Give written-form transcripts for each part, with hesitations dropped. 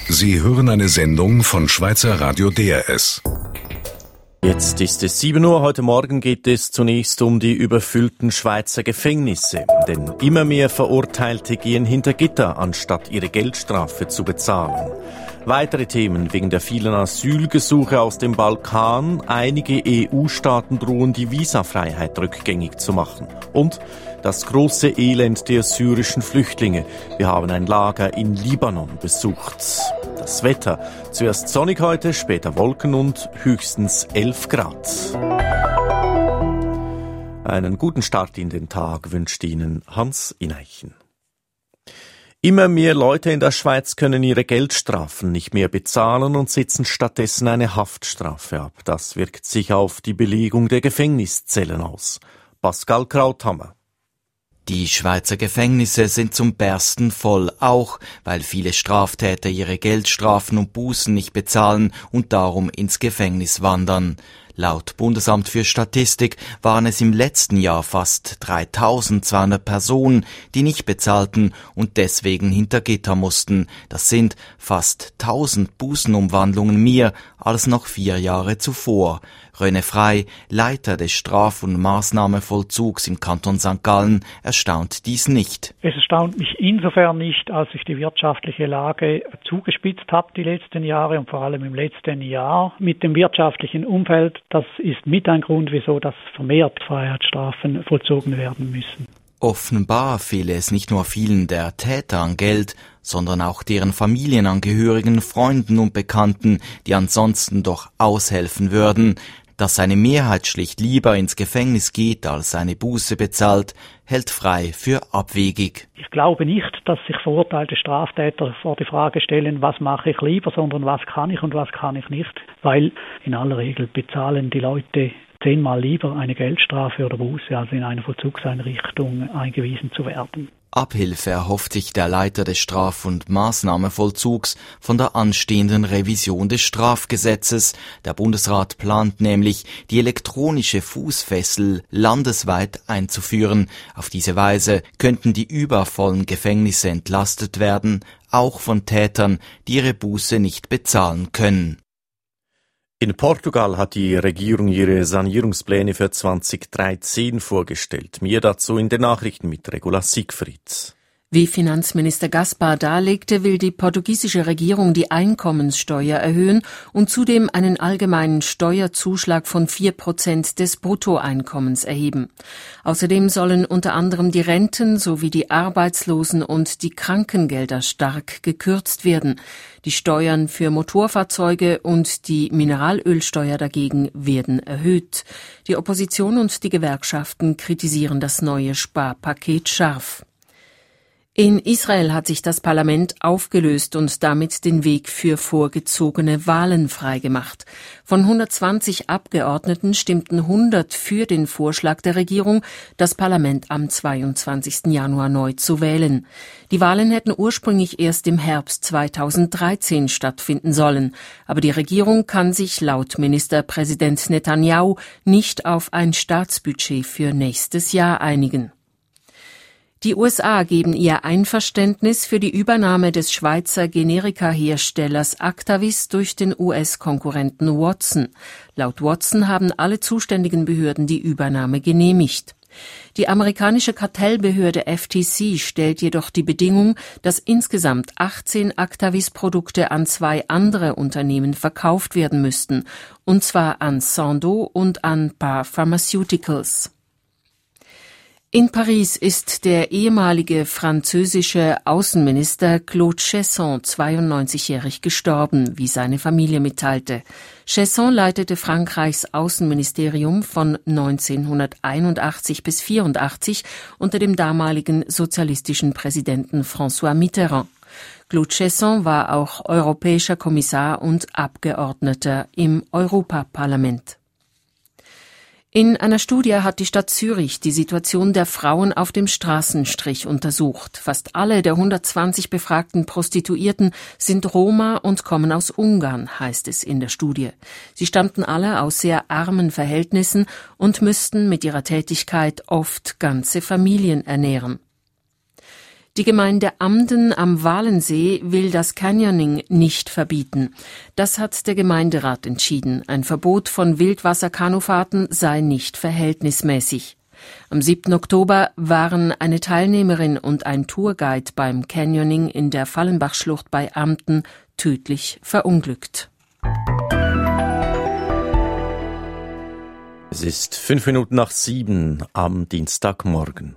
Sie hören eine Sendung von Schweizer Radio DRS. Jetzt ist es 7 Uhr. Heute Morgen geht es zunächst um die überfüllten Schweizer Gefängnisse. Denn immer mehr Verurteilte gehen hinter Gitter, anstatt ihre Geldstrafe zu bezahlen. Weitere Themen wegen der vielen Asylgesuche aus dem Balkan. Einige EU-Staaten drohen, die Visafreiheit rückgängig zu machen. Und das große Elend der syrischen Flüchtlinge. Wir haben ein Lager in Libanon besucht. Das Wetter. Zuerst sonnig heute, später Wolken und höchstens 11 Grad. Einen guten Start in den Tag wünscht Ihnen Hans Ineichen. Immer mehr Leute in der Schweiz können ihre Geldstrafen nicht mehr bezahlen und sitzen stattdessen eine Haftstrafe ab. Das wirkt sich auf die Belegung der Gefängniszellen aus. Pascal Krauthammer. Die Schweizer Gefängnisse sind zum Bersten voll, auch weil viele Straftäter ihre Geldstrafen und Bußen nicht bezahlen und darum ins Gefängnis wandern. Laut Bundesamt für Statistik waren es im letzten Jahr fast 3200 Personen, die nicht bezahlten und deswegen hinter Gitter mussten. Das sind fast 1000 Bußenumwandlungen mehr als noch 4 Jahre zuvor. René Frey, Leiter des Straf- und Maßnahmenvollzugs im Kanton St. Gallen, erstaunt dies nicht. Es erstaunt mich insofern nicht, als sich die wirtschaftliche Lage zugespitzt hat die letzten Jahre und vor allem im letzten Jahr mit dem wirtschaftlichen Umfeld. Das ist mit ein Grund, wieso das vermehrt Freiheitsstrafen vollzogen werden müssen. Offenbar fehle es nicht nur vielen der Täter an Geld, sondern auch deren Familienangehörigen, Freunden und Bekannten, die ansonsten doch aushelfen würden. Dass eine Mehrheit schlicht lieber ins Gefängnis geht, als eine Buße bezahlt, hält Frey für abwegig. Ich glaube nicht, dass sich verurteilte Straftäter vor die Frage stellen, was mache ich lieber, sondern was kann ich und was kann ich nicht. Weil in aller Regel bezahlen die Leute 10-mal lieber eine Geldstrafe oder Buße, als in eine Vollzugseinrichtung eingewiesen zu werden. Abhilfe erhofft sich der Leiter des Straf- und Maßnahmenvollzugs von der anstehenden Revision des Strafgesetzes. Der Bundesrat plant nämlich, die elektronische Fußfessel landesweit einzuführen. Auf diese Weise könnten die übervollen Gefängnisse entlastet werden, auch von Tätern, die ihre Buße nicht bezahlen können. In Portugal hat die Regierung ihre Sanierungspläne für 2013 vorgestellt. Mehr dazu in den Nachrichten mit Regula Siegfried. Wie Finanzminister Gaspar darlegte, will die portugiesische Regierung die Einkommenssteuer erhöhen und zudem einen allgemeinen Steuerzuschlag von 4% des Bruttoeinkommens erheben. Außerdem sollen unter anderem die Renten sowie die Arbeitslosen- und die Krankengelder stark gekürzt werden. Die Steuern für Motorfahrzeuge und die Mineralölsteuer dagegen werden erhöht. Die Opposition und die Gewerkschaften kritisieren das neue Sparpaket scharf. In Israel hat sich das Parlament aufgelöst und damit den Weg für vorgezogene Wahlen freigemacht. Von 120 Abgeordneten stimmten 100 für den Vorschlag der Regierung, das Parlament am 22. Januar neu zu wählen. Die Wahlen hätten ursprünglich erst im Herbst 2013 stattfinden sollen. Aber die Regierung kann sich laut Ministerpräsident Netanyahu nicht auf ein Staatsbudget für nächstes Jahr einigen. Die USA geben ihr Einverständnis für die Übernahme des Schweizer Generika-Herstellers Actavis durch den US-Konkurrenten Watson. Laut Watson haben alle zuständigen Behörden die Übernahme genehmigt. Die amerikanische Kartellbehörde FTC stellt jedoch die Bedingung, dass insgesamt 18 Actavis-Produkte an 2 andere Unternehmen verkauft werden müssten, und zwar an Sandoz und an Par Pharmaceuticals. In Paris ist der ehemalige französische Außenminister Claude Cheysson 92-jährig gestorben, wie seine Familie mitteilte. Cheysson leitete Frankreichs Außenministerium von 1981 bis 1984 unter dem damaligen sozialistischen Präsidenten François Mitterrand. Claude Cheysson war auch europäischer Kommissar und Abgeordneter im Europaparlament. In einer Studie hat die Stadt Zürich die Situation der Frauen auf dem Straßenstrich untersucht. Fast alle der 120 befragten Prostituierten sind Roma und kommen aus Ungarn, heißt es in der Studie. Sie stammten alle aus sehr armen Verhältnissen und müssten mit ihrer Tätigkeit oft ganze Familien ernähren. Die Gemeinde Amden am Walensee will das Canyoning nicht verbieten. Das hat der Gemeinderat entschieden. Ein Verbot von Wildwasserkanufahrten sei nicht verhältnismäßig. Am 7. Oktober waren eine Teilnehmerin und ein Tourguide beim Canyoning in der Fallenbachschlucht bei Amden tödlich verunglückt. Es ist 7:05 am Dienstagmorgen.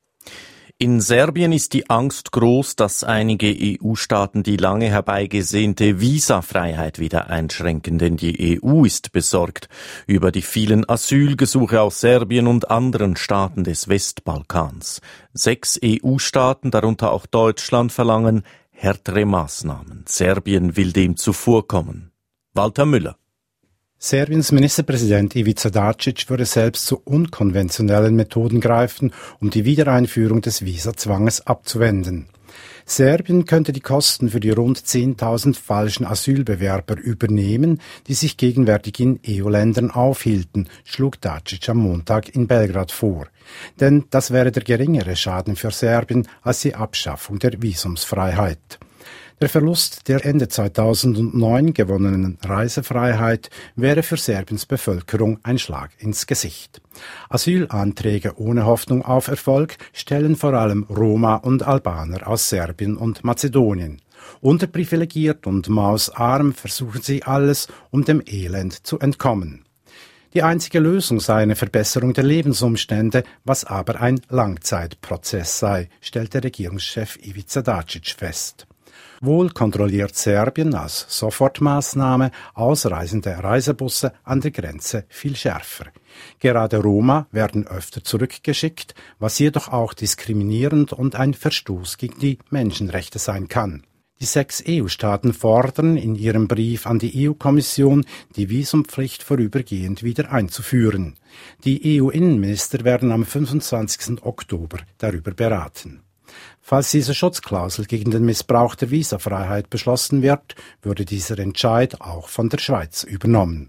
In Serbien ist die Angst groß, dass einige EU-Staaten die lange herbeigesehnte Visafreiheit wieder einschränken, denn die EU ist besorgt über die vielen Asylgesuche aus Serbien und anderen Staaten des Westbalkans. 6 EU-Staaten, darunter auch Deutschland, verlangen härtere Maßnahmen. Serbien will dem zuvorkommen. Walter Müller. Serbiens Ministerpräsident Ivica Dačić würde selbst zu unkonventionellen Methoden greifen, um die Wiedereinführung des Visazwanges abzuwenden. Serbien könnte die Kosten für die rund 10.000 falschen Asylbewerber übernehmen, die sich gegenwärtig in EU-Ländern aufhielten, schlug Dačić am Montag in Belgrad vor. Denn das wäre der geringere Schaden für Serbien als die Abschaffung der Visumsfreiheit. Der Verlust der Ende 2009 gewonnenen Reisefreiheit wäre für Serbiens Bevölkerung ein Schlag ins Gesicht. Asylanträge ohne Hoffnung auf Erfolg stellen vor allem Roma und Albaner aus Serbien und Mazedonien. Unterprivilegiert und mausarm versuchen sie alles, um dem Elend zu entkommen. Die einzige Lösung sei eine Verbesserung der Lebensumstände, was aber ein Langzeitprozess sei, stellte Regierungschef Ivica Dačić fest. Wohl kontrolliert Serbien als Sofortmaßnahme ausreisende Reisebusse an der Grenze viel schärfer. Gerade Roma werden öfter zurückgeschickt, was jedoch auch diskriminierend und ein Verstoß gegen die Menschenrechte sein kann. Die 6 EU-Staaten fordern in ihrem Brief an die EU-Kommission, die Visumpflicht vorübergehend wieder einzuführen. Die EU-Innenminister werden am 25. Oktober darüber beraten. Falls diese Schutzklausel gegen den Missbrauch der Visafreiheit beschlossen wird, würde dieser Entscheid auch von der Schweiz übernommen.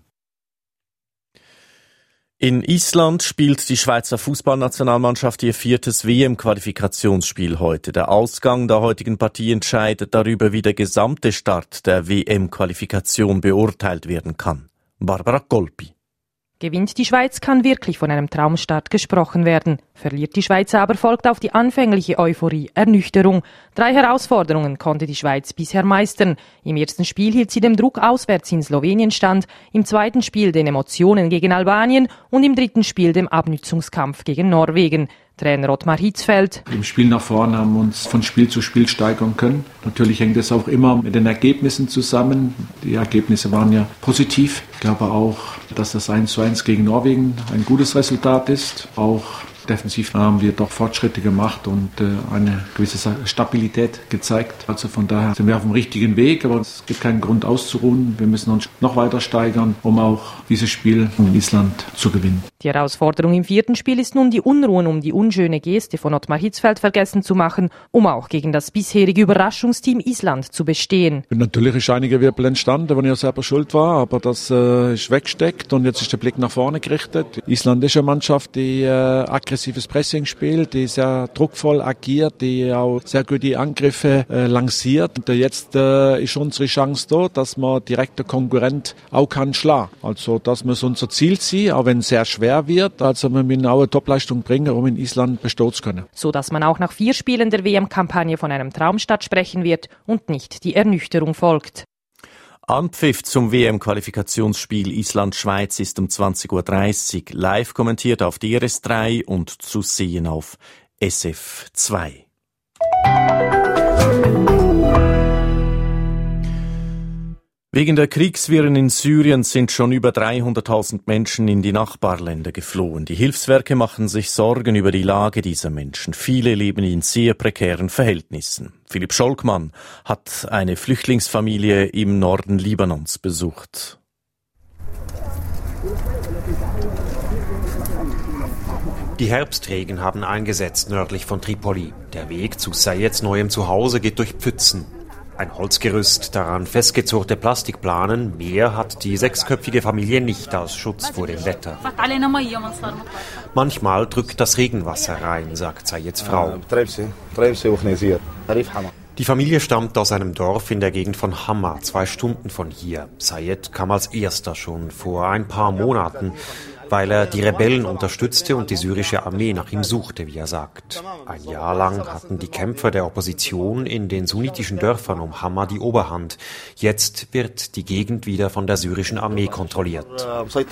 In Island spielt die Schweizer Fußballnationalmannschaft ihr 4. WM-Qualifikationsspiel heute. Der Ausgang der heutigen Partie entscheidet darüber, wie der gesamte Start der WM-Qualifikation beurteilt werden kann. Barbara Golpi. Gewinnt die Schweiz, kann wirklich von einem Traumstart gesprochen werden. Verliert die Schweiz aber, folgt auf die anfängliche Euphorie Ernüchterung. 3 Herausforderungen konnte die Schweiz bisher meistern. Im ersten Spiel hielt sie dem Druck auswärts in Slowenien stand, im zweiten Spiel den Emotionen gegen Albanien und im dritten Spiel dem Abnützungskampf gegen Norwegen. Trainer Ottmar Hitzfeld. Im Spiel nach vorne haben wir uns von Spiel zu Spiel steigern können. Natürlich hängt es auch immer mit den Ergebnissen zusammen. Die Ergebnisse waren ja positiv. Ich glaube auch, dass das 1:1 gegen Norwegen ein gutes Resultat ist. Auch defensiv haben wir doch Fortschritte gemacht und eine gewisse Stabilität gezeigt. Also von daher sind wir auf dem richtigen Weg, aber es gibt keinen Grund auszuruhen. Wir müssen uns noch weiter steigern, um auch dieses Spiel in Island zu gewinnen. Die Herausforderung im 4. Spiel ist nun, die Unruhen um die unschöne Geste von Ottmar Hitzfeld vergessen zu machen, um auch gegen das bisherige Überraschungsteam Island zu bestehen. Natürlich ist einige Wirbel entstanden, wo ich ja selber schuld war, aber das ist weggesteckt und jetzt ist der Blick nach vorne gerichtet. Island ist eine Mannschaft, die aggressives Pressing spielt, die sehr druckvoll agiert, die auch sehr gute Angriffe lanciert. Und jetzt ist unsere Chance da, dass man direkt der Konkurrent auch kann schlagen. Also das muss unser Ziel sein, auch wenn es sehr schwer wird. Also wir müssen auch eine Topleistung bringen, um in Island bestehen zu können. So dass man auch nach 4 Spielen der WM-Kampagne von einem Traumstart sprechen wird und nicht die Ernüchterung folgt. Anpfiff zum WM-Qualifikationsspiel Island-Schweiz ist um 20:30 Uhr live kommentiert auf DRS3 und zu sehen auf SF2. Wegen der Kriegswirren in Syrien sind schon über 300.000 Menschen in die Nachbarländer geflohen. Die Hilfswerke machen sich Sorgen über die Lage dieser Menschen. Viele leben in sehr prekären Verhältnissen. Philipp Scholkmann hat eine Flüchtlingsfamilie im Norden Libanons besucht. Die Herbstregen haben eingesetzt nördlich von Tripoli. Der Weg zu Sayeds neuem Zuhause geht durch Pfützen. Ein Holzgerüst, daran festgezurrte Plastikplanen. Mehr hat die 6-köpfige Familie nicht als Schutz vor dem Wetter. Manchmal drückt das Regenwasser rein, sagt Sayeds Frau. Die Familie stammt aus einem Dorf in der Gegend von Hama, 2 Stunden von hier. Sayed kam als erster schon vor ein paar Monaten, weil er die Rebellen unterstützte und die syrische Armee nach ihm suchte, wie er sagt. Ein Jahr lang hatten die Kämpfer der Opposition in den sunnitischen Dörfern um Hama die Oberhand. Jetzt wird die Gegend wieder von der syrischen Armee kontrolliert.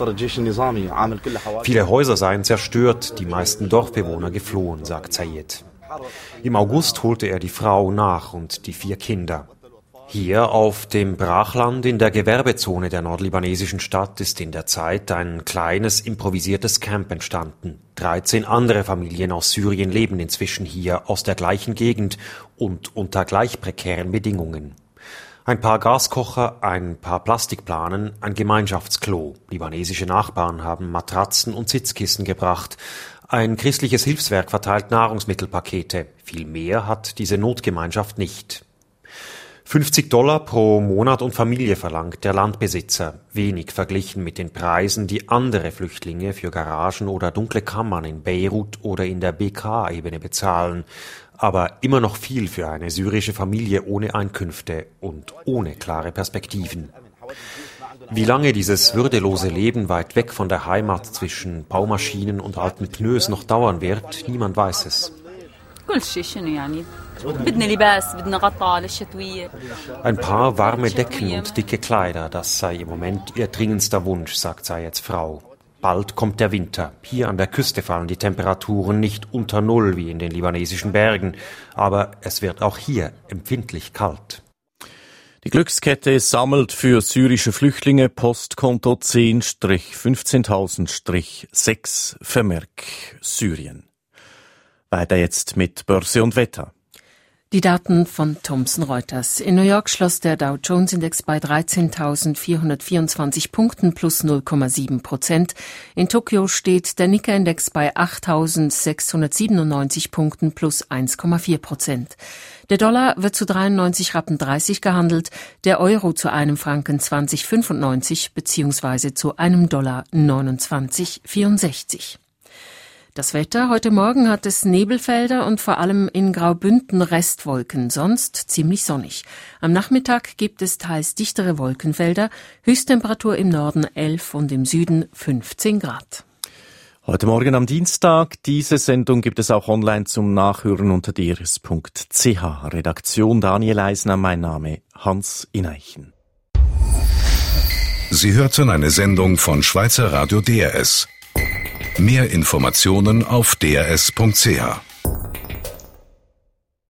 Viele Häuser seien zerstört, die meisten Dorfbewohner geflohen, sagt Sayed. Im August holte er die Frau nach und die 4 Kinder. Hier auf dem Brachland in der Gewerbezone der nordlibanesischen Stadt ist in der Zeit ein kleines improvisiertes Camp entstanden. 13 andere Familien aus Syrien leben inzwischen hier aus der gleichen Gegend und unter gleich prekären Bedingungen. Ein paar Gaskocher, ein paar Plastikplanen, ein Gemeinschaftsklo. Libanesische Nachbarn haben Matratzen und Sitzkissen gebracht. Ein christliches Hilfswerk verteilt Nahrungsmittelpakete. Viel mehr hat diese Notgemeinschaft nicht. $50 pro Monat und Familie verlangt der Landbesitzer. Wenig verglichen mit den Preisen, die andere Flüchtlinge für Garagen oder dunkle Kammern in Beirut oder in der BK-Ebene bezahlen. Aber immer noch viel für eine syrische Familie ohne Einkünfte und ohne klare Perspektiven. Wie lange dieses würdelose Leben weit weg von der Heimat zwischen Baumaschinen und alten Pneus noch dauern wird, niemand weiß es. Ein paar warme Decken und dicke Kleider, das sei im Moment ihr dringendster Wunsch, sagt Sayeds Frau. Bald kommt der Winter. Hier an der Küste fallen die Temperaturen nicht unter Null wie in den libanesischen Bergen, aber es wird auch hier empfindlich kalt. Die Glückskette sammelt für syrische Flüchtlinge Postkonto 10-15.000-6 Vermerk Syrien. Weiter jetzt mit Börse und Wetter. Die Daten von Thomson Reuters. In New York schloss der Dow Jones Index bei 13.424 Punkten plus 0,7%. In Tokio steht der Nikkei Index bei 8.697 Punkten plus 1,4%. Der Dollar wird zu 93,30 Rappen gehandelt, der Euro zu einem Franken 20,95 bzw. zu einem Dollar 29,64. Das Wetter: Heute Morgen hat es Nebelfelder und vor allem in Graubünden Restwolken, sonst ziemlich sonnig. Am Nachmittag gibt es teils dichtere Wolkenfelder, Höchsttemperatur im Norden 11 und im Süden 15 Grad. Heute Morgen am Dienstag. Diese Sendung gibt es auch online zum Nachhören unter drs.ch. Redaktion Daniel Eisner, mein Name Hans Ineichen. Sie hörten eine Sendung von Schweizer Radio DRS. Mehr Informationen auf drs.ch.